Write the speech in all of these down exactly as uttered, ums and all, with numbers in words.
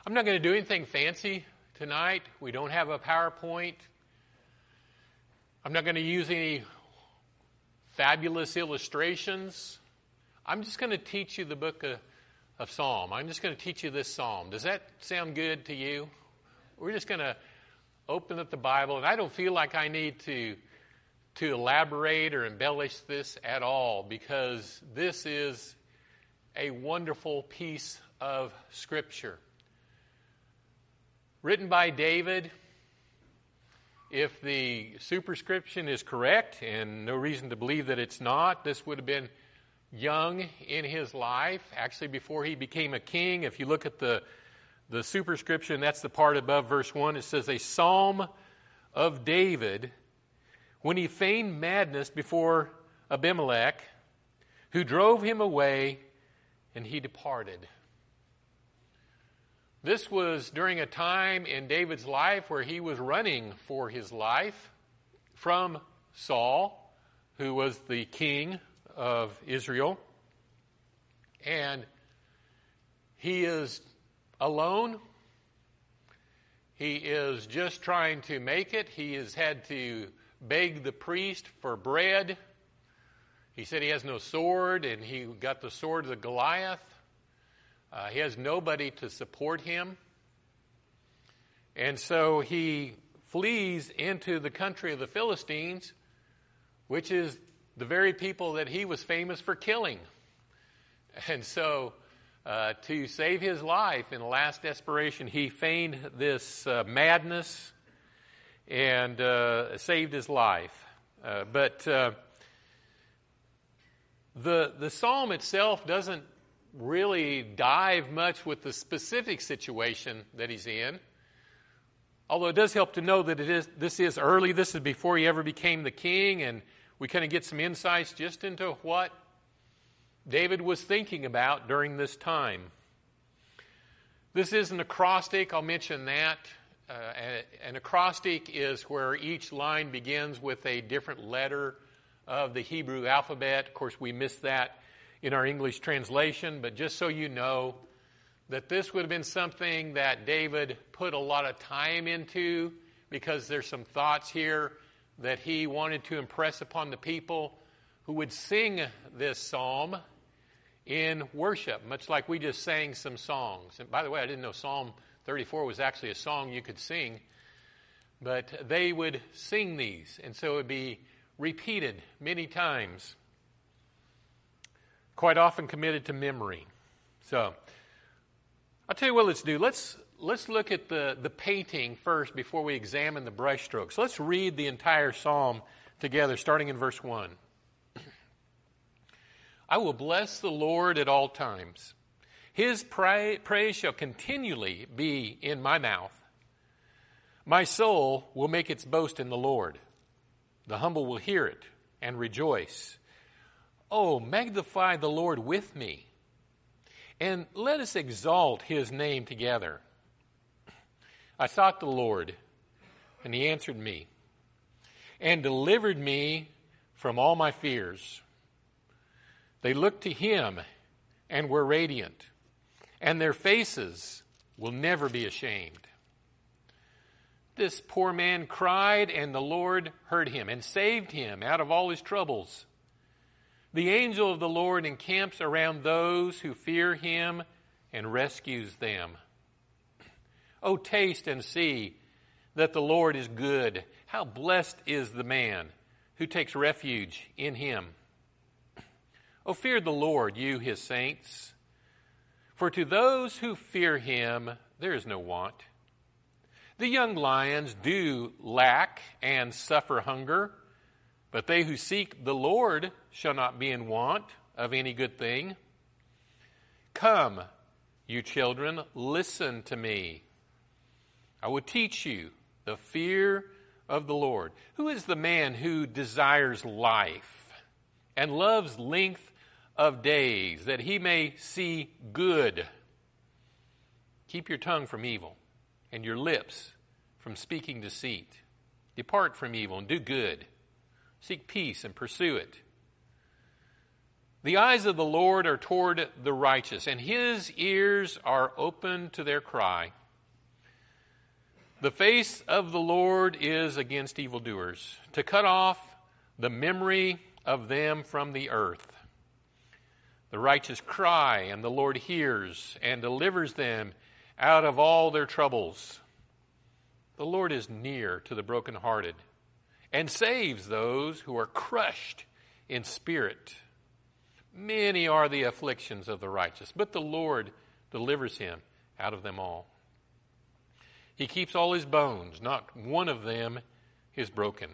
I'm not going to do anything fancy tonight. We don't have a PowerPoint. I'm not going to use any fabulous illustrations. I'm just going to teach you the book of, of Psalm. I'm just going to teach you this psalm. Does that sound good to you? We're just going to open up the Bible, and I don't feel like I need to to elaborate or embellish this at all, because this is a wonderful piece of Scripture. Written by David. If the superscription is correct, and no reason to believe that it's not, this would have been young in his life, actually before he became a king. If you look at the, the superscription, that's the part above verse one, it says, a psalm of David when he feigned madness before Abimelech, who drove him away, and he departed. This was during a time in David's life where he was running for his life from Saul, who was the king of Israel. And he is alone. He is just trying to make it. He has had to beg the priest for bread. He said he has no sword, and he got the sword of Goliath. Uh, he has nobody to support him. And so he flees into the country of the Philistines, which is the very people that he was famous for killing. And so uh, to save his life in the last desperation, he feigned this uh, madness and uh, saved his life. Uh, but uh, the the psalm itself doesn't really dive much with the specific situation that he's in. Although it does help to know that it is this is early. This is before he ever became the king, and we kind of get some insights just into what David was thinking about during this time. This is an acrostic. I'll mention that. Uh, an acrostic is where each line begins with a different letter of the Hebrew alphabet. Of course, we missed that in our English translation, but just so you know that this would have been something that David put a lot of time into, because there's some thoughts here that he wanted to impress upon the people who would sing this psalm in worship, much like we just sang some songs. And by the way, I didn't know Psalm thirty-four was actually a song you could sing, but they would sing these, and so it would be repeated many times, quite often committed to memory. So I'll tell you what let's do. Let's let's look at the, the painting first before we examine the brushstrokes. Let's read the entire psalm together, starting in verse one. I will bless the Lord at all times. His pra- praise shall continually be in my mouth. My soul will make its boast in the Lord. The humble will hear it and rejoice. Oh, magnify the Lord with me, and let us exalt his name together. I sought the Lord, and he answered me, and delivered me from all my fears. They looked to him and were radiant, and their faces will never be ashamed. This poor man cried, and the Lord heard him and saved him out of all his troubles. The angel of the Lord encamps around those who fear him and rescues them. Oh, taste and see that the Lord is good. How blessed is the man who takes refuge in him. Oh, fear the Lord, you his saints, for to those who fear him there is no want. The young lions do lack and suffer hunger, but they who seek the Lord shall not be in want of any good thing. Come, you children, listen to me. I will teach you the fear of the Lord. Who is the man who desires life and loves length of days, that he may see good? Keep your tongue from evil and your lips from speaking deceit. Depart from evil and do good. Seek peace and pursue it. The eyes of the Lord are toward the righteous, and his ears are open to their cry. The face of the Lord is against evildoers, to cut off the memory of them from the earth. The righteous cry, and the Lord hears and delivers them out of all their troubles. The Lord is near to the brokenhearted and saves those who are crushed in spirit. Many are the afflictions of the righteous, but the Lord delivers him out of them all. He keeps all his bones, not one of them is broken.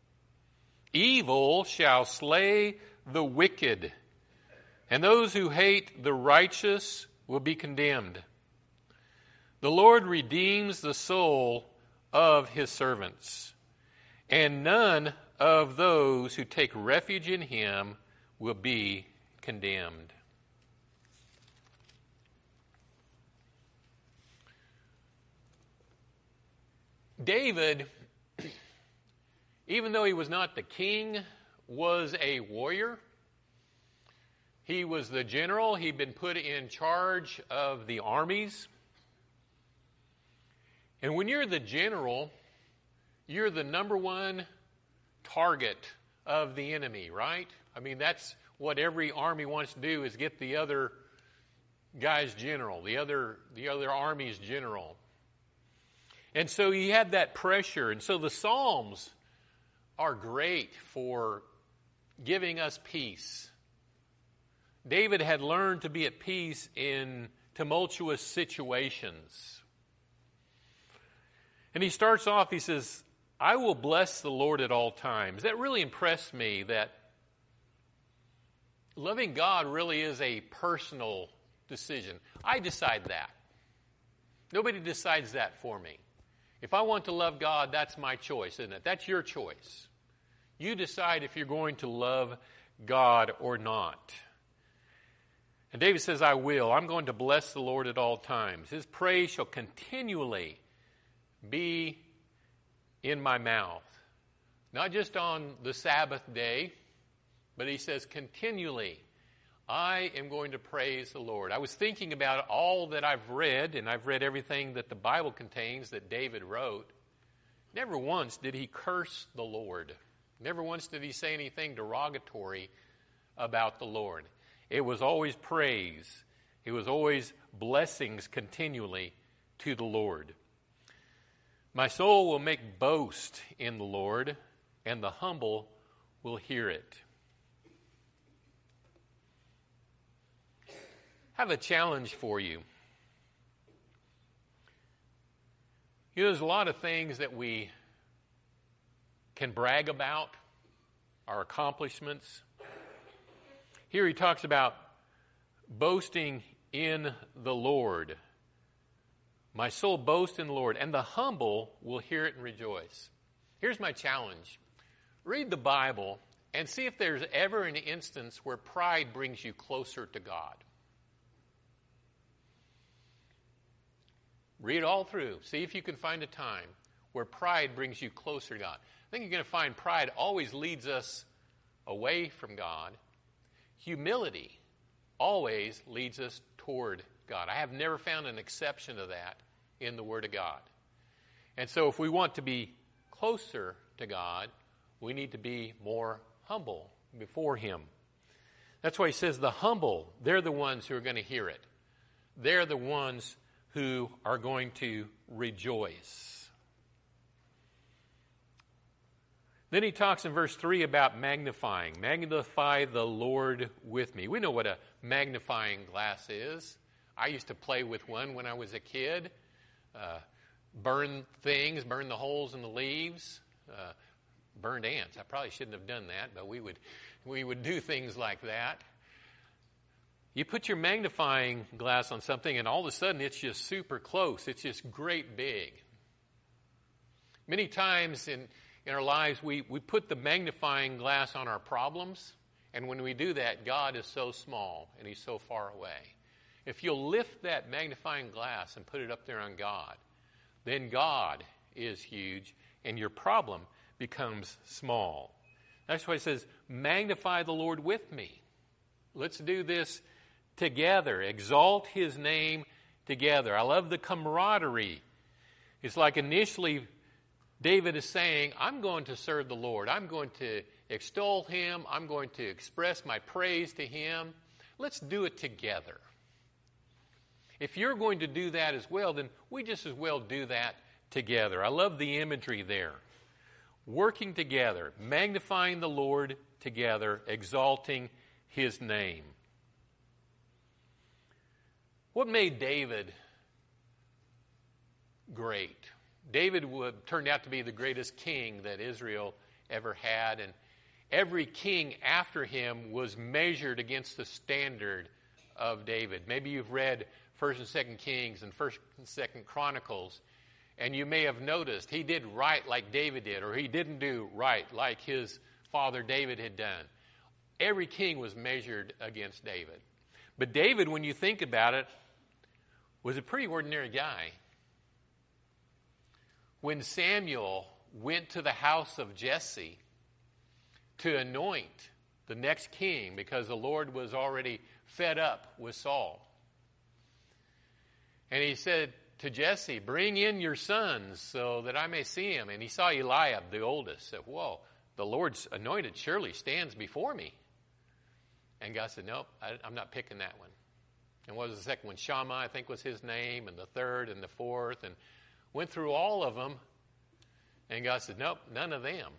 Evil shall slay the wicked, and those who hate the righteous will be condemned. The Lord redeems the soul of his servants, and none of those who take refuge in him will be condemned. David, even though he was not the king, was a warrior. He was the general. He'd been put in charge of the armies. And when you're the general, you're the number one target of the enemy, right? I mean, that's what every army wants to do, is get the other guy's general, the other the other army's general. And so he had that pressure. And so the Psalms are great for giving us peace. David had learned to be at peace in tumultuous situations. And he starts off, he says, I will bless the Lord at all times. That really impressed me, that loving God really is a personal decision. I decide that. Nobody decides that for me. If I want to love God, that's my choice, isn't it? That's your choice. You decide if you're going to love God or not. And David says, I will. I'm going to bless the Lord at all times. His praise shall continually be in my mouth. Not just on the Sabbath day, but he says continually, I am going to praise the Lord. I was thinking about all that I've read, and I've read everything that the Bible contains that David wrote. Never once did he curse the Lord. Never once did he say anything derogatory about the Lord. It was always praise. It was always blessings continually to the Lord. My soul will make boast in the Lord, and the humble will hear it. I have a challenge for you. You know, there's a lot of things that we can brag about, our accomplishments. Here he talks about boasting in the Lord. My soul boasts in the Lord, and the humble will hear it and rejoice. Here's my challenge. Read the Bible and see if there's ever an instance where pride brings you closer to God. Read it all through. See if you can find a time where pride brings you closer to God. I think you're going to find pride always leads us away from God. Humility always leads us toward God. I have never found an exception to that in the Word of God. And so if we want to be closer to God, we need to be more humble before Him. That's why he says the humble, they're the ones who are going to hear it. They're the ones who are going to rejoice. Then he talks in verse three about magnifying. Magnify the Lord with me. We know what a magnifying glass is. I used to play with one when I was a kid. Uh, burn things, burn the holes in the leaves, uh, burned ants. I probably shouldn't have done that, but we would we would do things like that. You put your magnifying glass on something and all of a sudden it's just super close. It's just great big. Many times in, in our lives we, we put the magnifying glass on our problems, and when we do that, God is so small and He's so far away. If you'll lift that magnifying glass and put it up there on God, then God is huge and your problem becomes small. That's why it says, magnify the Lord with me. Let's do this together. Exalt his name together. I love the camaraderie. It's like initially David is saying, I'm going to serve the Lord. I'm going to extol him. I'm going to express my praise to him. Let's do it together. If you're going to do that as well, then we just as well do that together. I love the imagery there. Working together, magnifying the Lord together, exalting his name. What made David great? David would, turned out to be the greatest king that Israel ever had, and every king after him was measured against the standard of David. Maybe you've read First and Second Kings and First and Second Chronicles, and you may have noticed he did right like David did, or he didn't do right like his father David had done. Every king was measured against David. But David, when you think about it, was a pretty ordinary guy. When Samuel went to the house of Jesse to anoint the next king, because the Lord was already fed up with Saul, and he said to Jesse, bring in your sons so that I may see him. And he saw Eliab, the oldest, said, whoa, the Lord's anointed surely stands before me. And God said, nope, I, I'm not picking that one. And what was the second one? Shammah, I think, was his name, and the third and the fourth, and went through all of them. And God said, nope, none of them.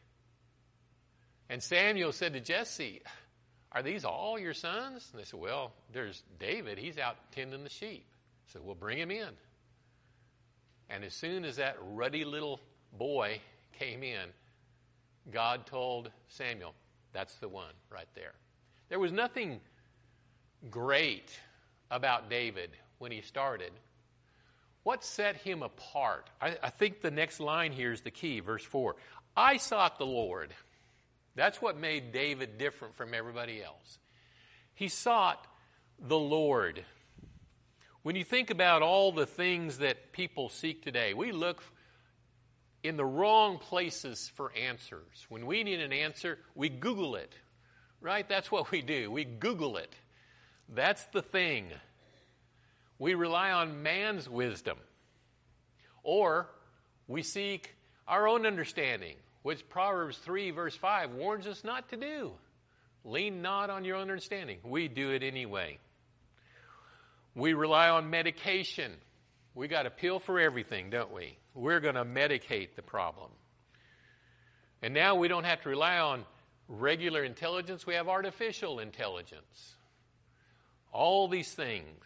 And Samuel said to Jesse, are these all your sons? And they said, well, there's David. He's out tending the sheep. So we'll bring him in. And as soon as that ruddy little boy came in, God told Samuel, that's the one right there. There was nothing great about David when he started. What set him apart? I, I think the next line here is the key, verse four. I sought the Lord. That's what made David different from everybody else. He sought the Lord. When you think about all the things that people seek today, we look in the wrong places for answers. When we need an answer, we Google it, right? That's what we do. We Google it. That's the thing. We rely on man's wisdom. Or we seek our own understanding, which Proverbs three verse five warns us not to do. Lean not on your own understanding. We do it anyway. We rely on medication. We got a pill for everything, don't we? We're going to medicate the problem. And now we don't have to rely on regular intelligence. We have artificial intelligence. All these things.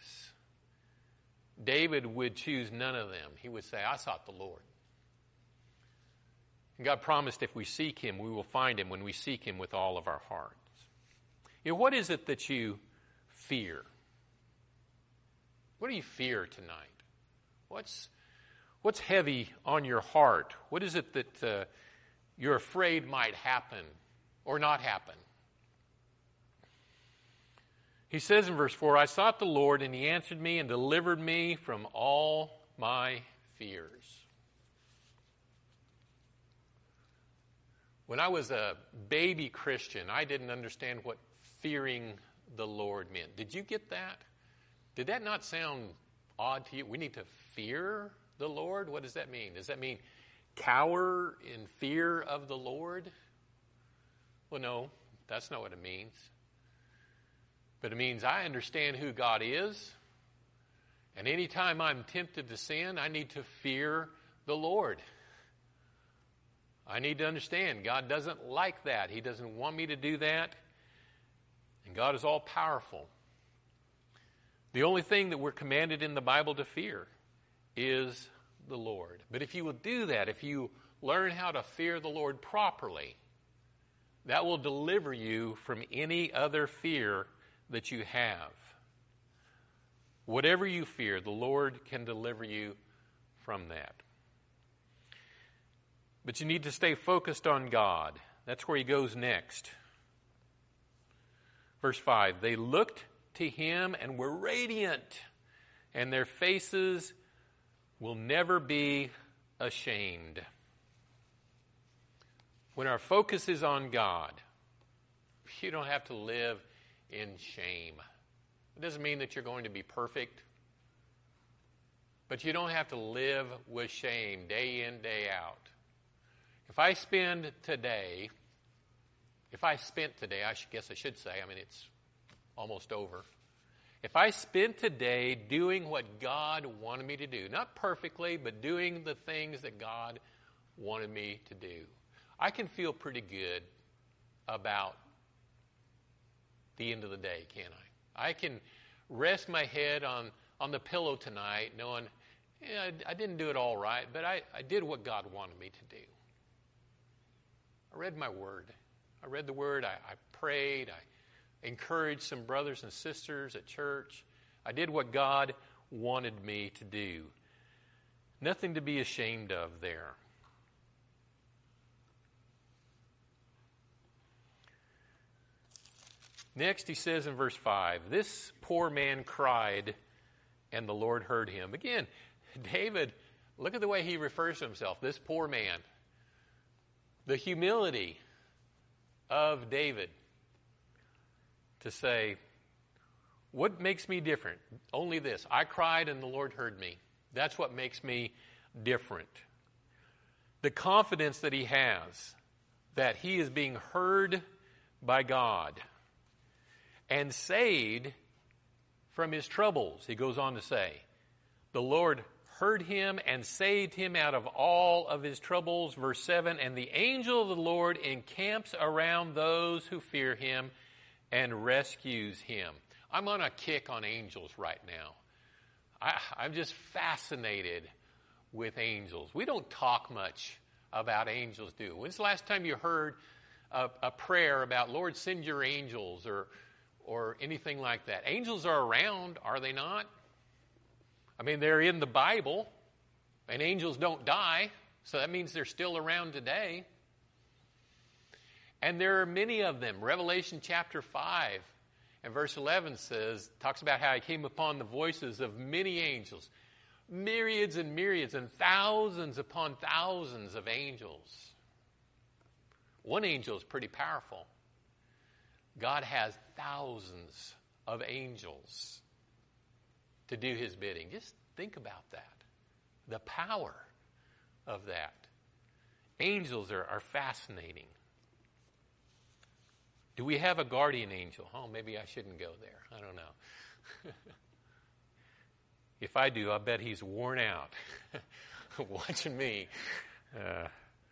David would choose none of them. He would say, I sought the Lord. And God promised if we seek him, we will find him when we seek him with all of our hearts. You know, what is it that you fear? What do you fear tonight? What's, what's heavy on your heart? What is it that uh, you're afraid might happen or not happen? He says in verse four, I sought the Lord, and he answered me and delivered me from all my fears. When I was a baby Christian, I didn't understand what fearing the Lord meant. Did you get that? Did that not sound odd to you? We need to fear the Lord? What does that mean? Does that mean cower in fear of the Lord? Well, no, that's not what it means. But it means I understand who God is, and anytime I'm tempted to sin, I need to fear the Lord. I need to understand God doesn't like that. He doesn't want me to do that. And God is all powerful. The only thing that we're commanded in the Bible to fear is the Lord. But if you will do that, if you learn how to fear the Lord properly, that will deliver you from any other fear that you have. Whatever you fear, the Lord can deliver you from that. But you need to stay focused on God. That's where he goes next. Verse five, they looked to him and were radiant, and their faces will never be ashamed. When our focus is on God, you don't have to live in shame. It doesn't mean that you're going to be perfect, but you don't have to live with shame day in, day out. If I spend today, if I spent today, I should, guess I should say, I mean, it's almost over. If I spent today doing what God wanted me to do, not perfectly, but doing the things that God wanted me to do, I can feel pretty good about the end of the day, can't I? I can rest my head on, on the pillow tonight knowing, yeah, I, I didn't do it all right, but I, I did what God wanted me to do. I read my word. I read the word. I, I prayed. I encouraged some brothers and sisters at church. I did what God wanted me to do. Nothing to be ashamed of there. Next, he says in verse five, this poor man cried, and the Lord heard him. Again, David, look at the way he refers to himself, this poor man. The humility of David to say, what makes me different? Only this. I cried and the Lord heard me. That's what makes me different. The confidence that he has that he is being heard by God and saved from his troubles. He goes on to say, the Lord heard him and saved him out of all of his troubles. Verse seven, and the angel of the Lord encamps around those who fear him and rescues him. I'm on a kick on angels right now. I, I'm just fascinated with angels. We don't talk much about angels, do we? When's the last time you heard a, a prayer about, Lord, send your angels, or or anything like that? Angels are around, are they not? I mean, they're in the Bible, and angels don't die, so that means they're still around today. And there are many of them. Revelation chapter five and verse eleven says, talks about how he came upon the voices of many angels, myriads and myriads and thousands upon thousands of angels. One angel is pretty powerful. God has thousands of angels to do his bidding. Just think about that. The power of that. Angels are, are fascinating. Do we have a guardian angel? Oh, maybe I shouldn't go there. I don't know. If I do, I bet he's worn out watching me. Uh,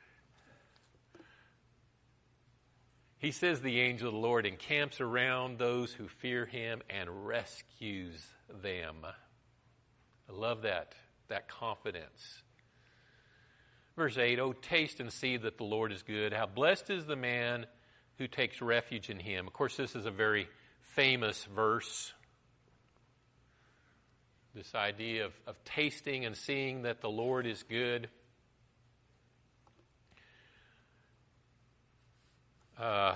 he says the angel of the Lord encamps around those who fear him and rescues them. I love that, that confidence. Verse eight, oh, taste and see that the Lord is good. How blessed is the man who takes refuge in him. Of course, this is a very famous verse. This idea of, of tasting and seeing that the Lord is good. Uh,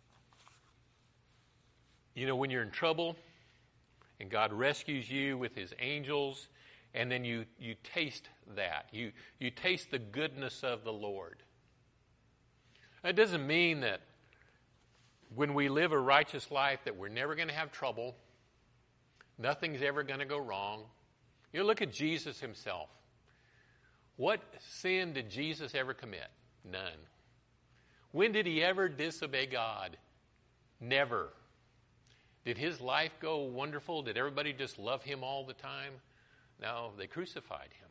you know, when you're in trouble and God rescues you with his angels, and then you, you taste that. You, you taste the goodness of the Lord. That doesn't mean that when we live a righteous life that we're never going to have trouble. Nothing's ever going to go wrong. You know, look at Jesus himself. What sin did Jesus ever commit? None. When did he ever disobey God? Never. Did his life go wonderful? Did everybody just love him all the time? No, they crucified him.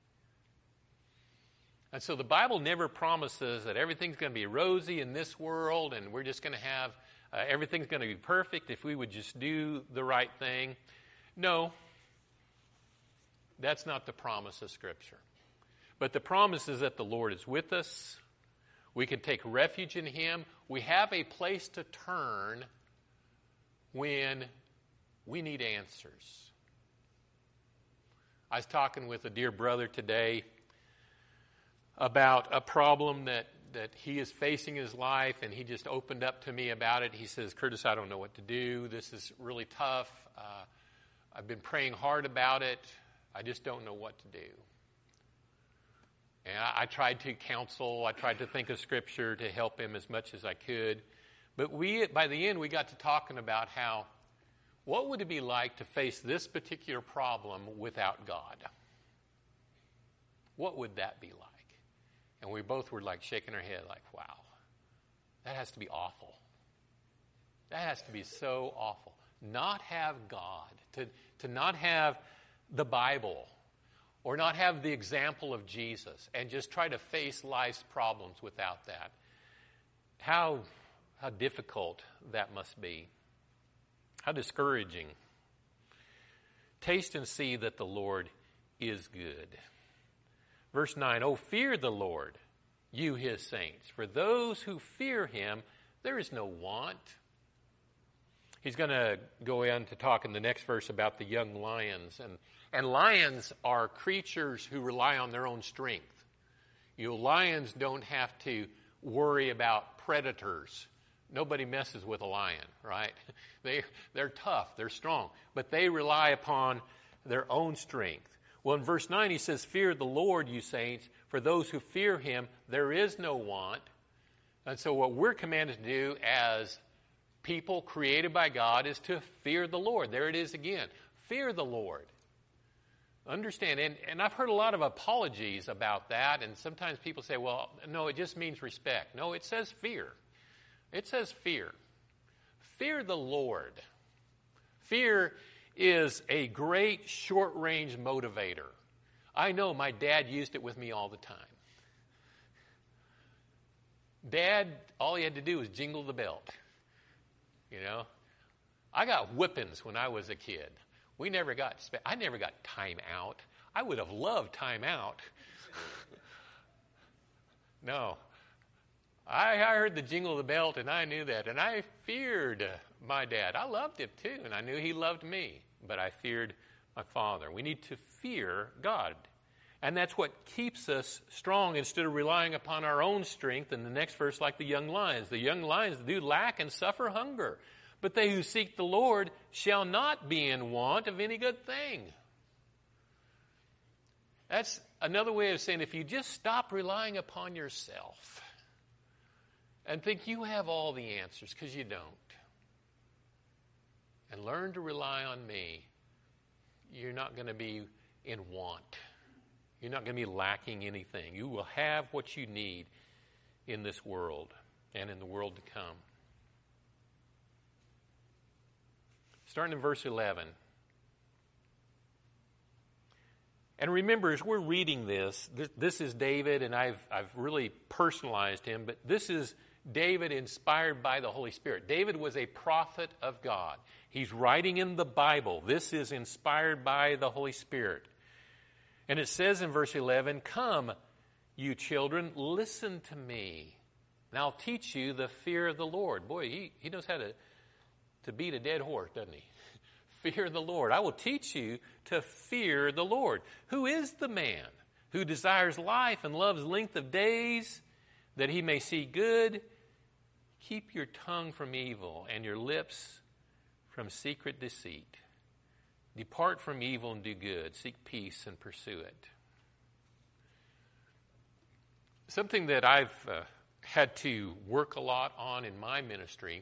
And so the Bible never promises that everything's going to be rosy in this world and we're just going to have, uh, everything's going to be perfect if we would just do the right thing. No, that's not the promise of Scripture. But the promise is that the Lord is with us. We can take refuge in him. We have a place to turn when we need answers. I was talking with a dear brother today about a problem that, that he is facing in his life, and he just opened up to me about it. He says, Curtis, I don't know what to do. This is really tough. Uh, I've been praying hard about it. I just don't know what to do. And I, I tried to counsel. I tried to think of Scripture to help him as much as I could. But we, by the end, we got to talking about how, what would it be like to face this particular problem without God? What would that be like? And we both were like shaking our head like, wow, that has to be awful. That has to be so awful. Not have God, to, to not have the Bible, or not have the example of Jesus, and just try to face life's problems without that. How, how difficult that must be. How discouraging. Taste and see that the Lord is good. Verse nine, oh, fear the Lord, you his saints. For those who fear him, there is no want. He's going to go in to talk in the next verse about the young lions. And, and lions are creatures who rely on their own strength. You know, lions don't have to worry about predators. Nobody messes with a lion, right? They, they're tough, they're strong, but they rely upon their own strength. Well, in verse nine, he says, fear the Lord, you saints. For those who fear him, there is no want. And so what we're commanded to do as people created by God is to fear the Lord. There it is again. Fear the Lord. Understand, and, and I've heard a lot of apologies about that, and sometimes people say, well, no, it just means respect. No, it says fear. It says fear. Fear the Lord. Fear is a great short-range motivator. I know my dad used it with me all the time. Dad, all he had to do was jingle the belt. You know, I got whippings when I was a kid. We never got, I never got time out. I would have loved time out. No. I, I heard the jingle of the belt, and I knew that. And I feared my dad. I loved him, too, and I knew he loved me. But I feared my father. We need to fear God. And that's what keeps us strong instead of relying upon our own strength. In the next verse, like the young lions. The young lions do lack and suffer hunger. But they who seek the Lord shall not be in want of any good thing. That's another way of saying if you just stop relying upon yourself and think you have all the answers, because you don't, and learn to rely on me, you're not going to be in want. You're not going to be lacking anything. You will have what you need in this world and in the world to come. Starting in verse eleven. And remember, as we're reading this, this, this is David, and I've, I've really personalized him, but this is David inspired by the Holy Spirit. David was a prophet of God. He's writing in the Bible. This is inspired by the Holy Spirit. And it says in verse eleven, come, you children, listen to me, and I'll teach you the fear of the Lord. Boy, he, he knows how to, to beat a dead horse, doesn't he? Fear the Lord. I will teach you to fear the Lord. Who is the man who desires life and loves length of days, that he may see good? Keep your tongue from evil and your lips from secret deceit. Depart from evil and do good. Seek peace and pursue it. Something that I've uh, had to work a lot on in my ministry,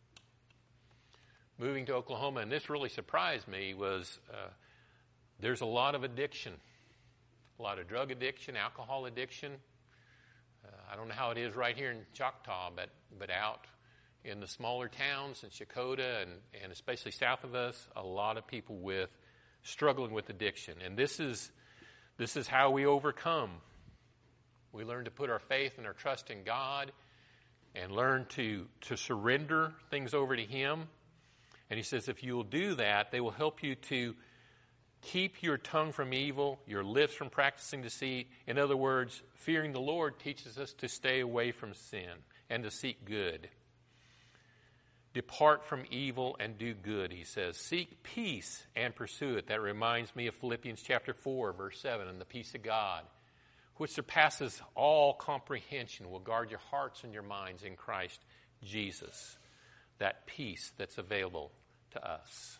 moving to Oklahoma, and this really surprised me, was uh, there's a lot of addiction. A lot of drug addiction, alcohol addiction. Uh, I don't know how it is right here in Choctaw, but, but out in the smaller towns in Shakota and, and especially south of us, a lot of people with struggling with addiction. And this is this is how we overcome. We learn to put our faith and our trust in God and learn to, to surrender things over to Him. And he says if you'll do that, they will help you to keep your tongue from evil, your lips from practicing deceit. In other words, fearing the Lord teaches us to stay away from sin and to seek good. Depart from evil and do good, he says. Seek peace and pursue it. That reminds me of Philippians chapter four, verse seven, and the peace of God, which surpasses all comprehension, will guard your hearts and your minds in Christ Jesus. That peace that's available to us.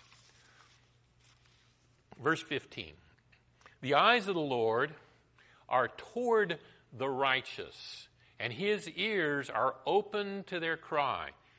Verse fifteen. The eyes of the Lord are toward the righteous, and his ears are open to their cry.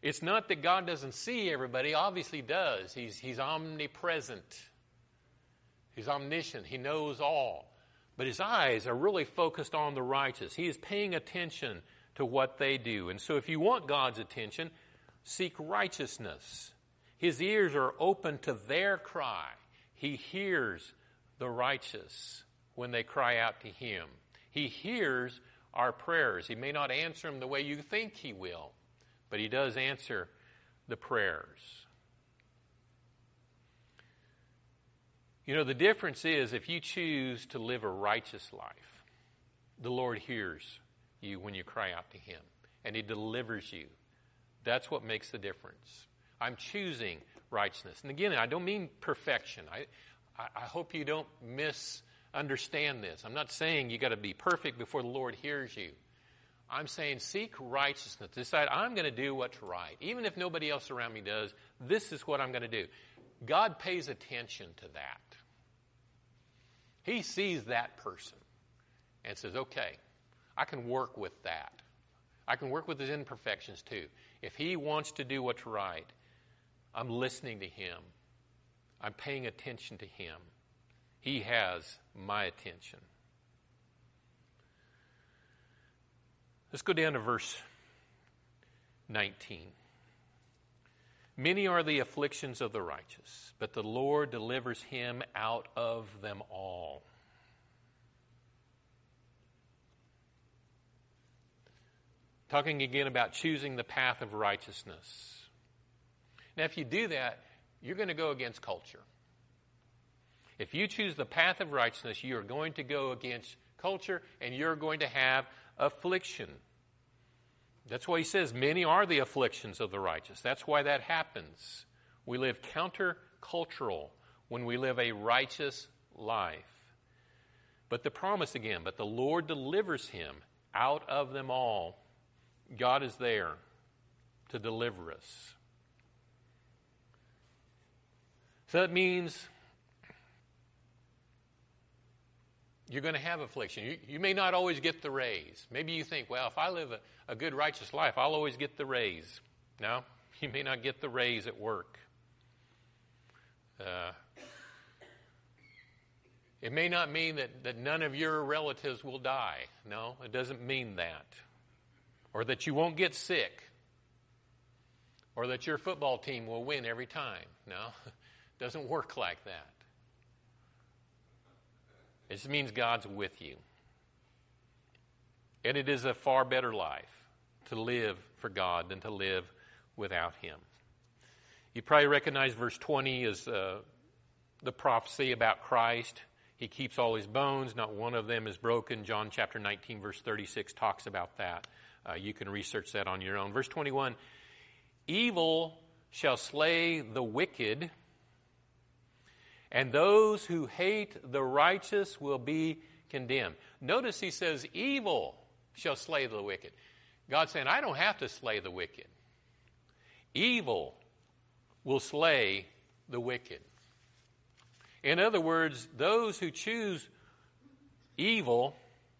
It's not that God doesn't see everybody. Obviously he does. He's, he's omnipresent. He's omniscient. He knows all. But his eyes are really focused on the righteous. He is paying attention to what they do. And so if you want God's attention, seek righteousness. His ears are open to their cry. He hears the righteous when they cry out to him. He hears our prayers. He may not answer them the way you think he will, but he does answer the prayers. You know, the difference is if you choose to live a righteous life, the Lord hears you when you cry out to him, and he delivers you. That's what makes the difference. I'm choosing righteousness. And again, I don't mean perfection. I, I, I hope you don't misunderstand this. I'm not saying you got to be perfect before the Lord hears you. I'm saying seek righteousness. Decide I'm going to do what's right. Even if nobody else around me does, this is what I'm going to do. God pays attention to that. He sees that person and says, okay, I can work with that. I can work with his imperfections too. If he wants to do what's right, I'm listening to him. I'm paying attention to him. He has my attention. Let's go down to verse nineteen. Many are the afflictions of the righteous, but the Lord delivers him out of them all. Talking again about choosing the path of righteousness. Now, if you do that, you're going to go against culture. If you choose the path of righteousness, you are going to go against culture, and you're going to have affliction. That's why he says, many are the afflictions of the righteous. That's why that happens. We live counter-cultural when we live a righteous life. But the promise again, but the Lord delivers him out of them all. God is there to deliver us. So that means you're going to have affliction. You, you may not always get the raise. Maybe you think, well, if I live a, a good, righteous life, I'll always get the raise. No, you may not get the raise at work. Uh, it may not mean that, that none of your relatives will die. No, it doesn't mean that. Or that you won't get sick. Or that your football team will win every time. No, it doesn't work like that. It just means God's with you. And it is a far better life to live for God than to live without him. You probably recognize verse twenty as uh, the prophecy about Christ. He keeps all his bones. Not one of them is broken. John chapter nineteen, verse thirty-six talks about that. Uh, you can research that on your own. Verse twenty-one, evil shall slay the wicked, and those who hate the righteous will be condemned. Notice he says, evil shall slay the wicked. God's saying, I don't have to slay the wicked. Evil will slay the wicked. In other words, those who choose evil,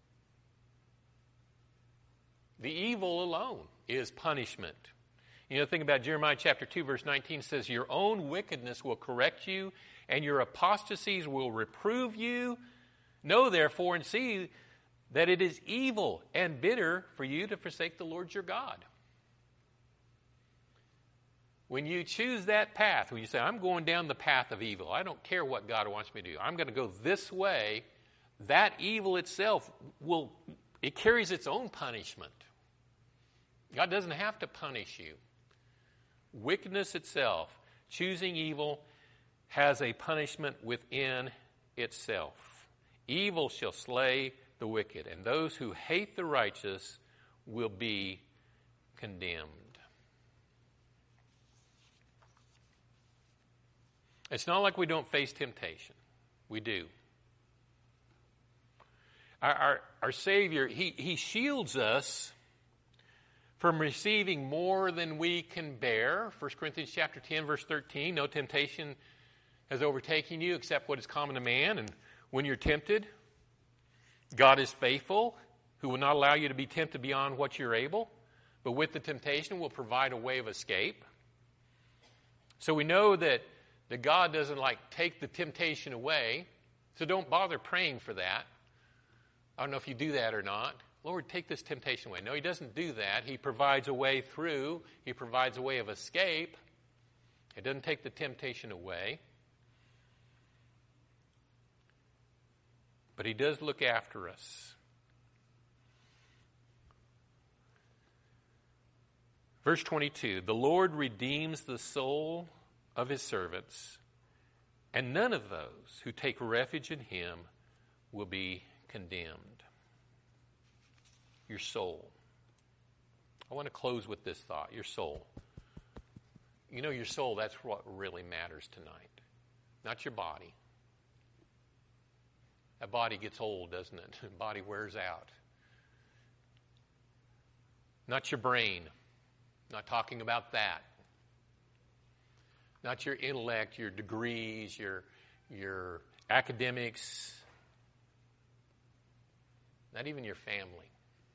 the evil alone is punishment. You know, think about Jeremiah chapter two, verse nineteen says, your own wickedness will correct you, and your apostasies will reprove you. Know therefore and see that it is evil and bitter for you to forsake the Lord your God. When you choose that path, when you say, I'm going down the path of evil, I don't care what God wants me to do, I'm going to go this way, that evil itself will, it carries its own punishment. God doesn't have to punish you. Wickedness itself, choosing evil, has a punishment within itself. Evil shall slay the wicked, and those who hate the righteous will be condemned. It's not like we don't face temptation. We do. Our, our, our Savior, he, he shields us from receiving more than we can bear. First Corinthians chapter ten, verse thirteen, no temptation has overtaken you except what is common to man. And when you're tempted, God is faithful, who will not allow you to be tempted beyond what you're able, But with the temptation, we'll provide a way of escape. So we know that, that God doesn't like take the temptation away. So don't bother praying for that. I don't know if you do that or not. Lord, take this temptation away. No, he doesn't do that. He provides a way through. He provides a way of escape. It doesn't take the temptation away. But he does look after us. Verse twenty-two, the Lord redeems the soul of his servants, and none of those who take refuge in him will be condemned. Your soul. I want to close with this thought. Your soul. You know, your soul, that's what really matters tonight. Not your body. That body gets old, doesn't it? The body wears out. Not your brain. Not talking about that. Not your intellect, your degrees, your, your academics. Not even your family.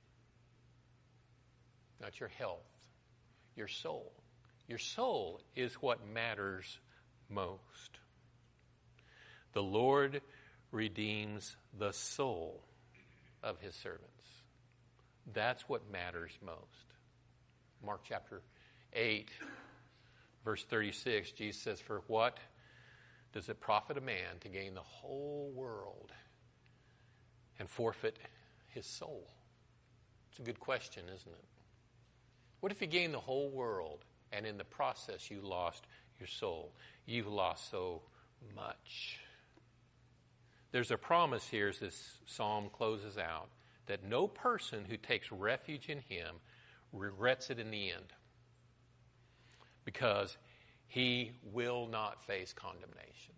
Not your health. Your soul. Your soul is what matters most. The Lord redeems the soul of his servants. That's what matters most. Mark chapter eight, verse thirty-six, Jesus says, for what does it profit a man to gain the whole world and forfeit his soul? It's a good question, isn't it? What if you gain the whole world and in the process you lost your soul? You've lost so much. There's a promise here as this psalm closes out that no person who takes refuge in him regrets it in the end, because he will not face condemnation.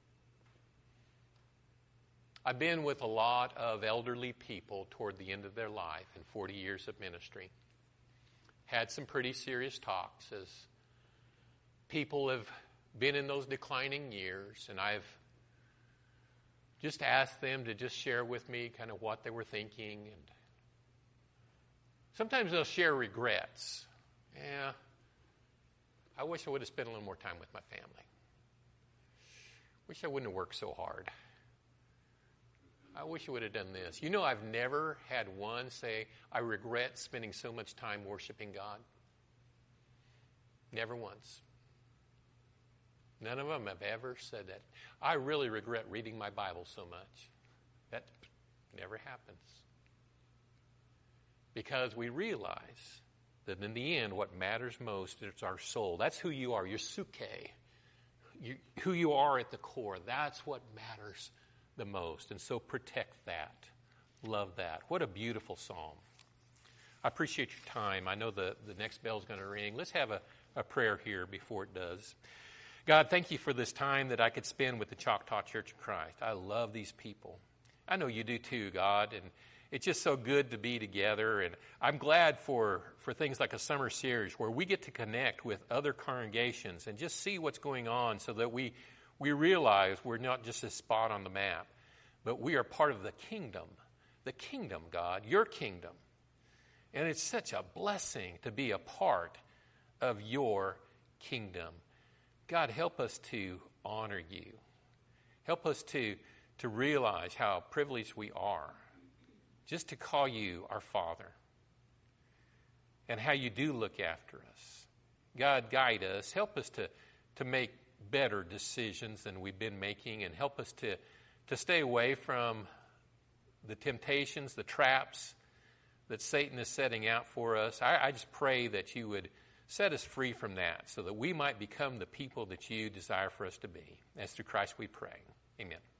I've been with a lot of elderly people toward the end of their life in forty years of ministry. Had some pretty serious talks as people have been in those declining years, and I've just asked them to just share with me kind of what they were thinking. And sometimes they'll share regrets. Yeah, I wish I would have spent a little more time with my family. Wish I wouldn't have worked so hard. I wish I would have done this. You know, I've never had one say, I regret spending so much time worshiping God. Never once. None of them have ever said that. I really regret reading my Bible so much. That never happens. Because we realize that in the end, what matters most is our soul. That's who you are, your suke. You, who you are at the core. That's what matters the most. And so protect that. Love that. What a beautiful psalm. I appreciate your time. I know the, the next bell's going to ring. Let's have a, a prayer here before it does. God, thank you for this time that I could spend with the Choctaw Church of Christ. I love these people. I know you do too, God, and it's just so good to be together. And I'm glad for, for things like a summer series where we get to connect with other congregations and just see what's going on so that we, we realize we're not just a spot on the map, but we are part of the kingdom. The kingdom, God, your kingdom. And it's such a blessing to be a part of your kingdom. God, help us to honor you. Help us to, to realize how privileged we are just to call you our Father, and how you do look after us. God, guide us. Help us to, to make better decisions than we've been making, and help us to, to stay away from the temptations, the traps that Satan is setting out for us. I, I just pray that you would set us free from that so that we might become the people that you desire for us to be. As through Christ we pray. Amen.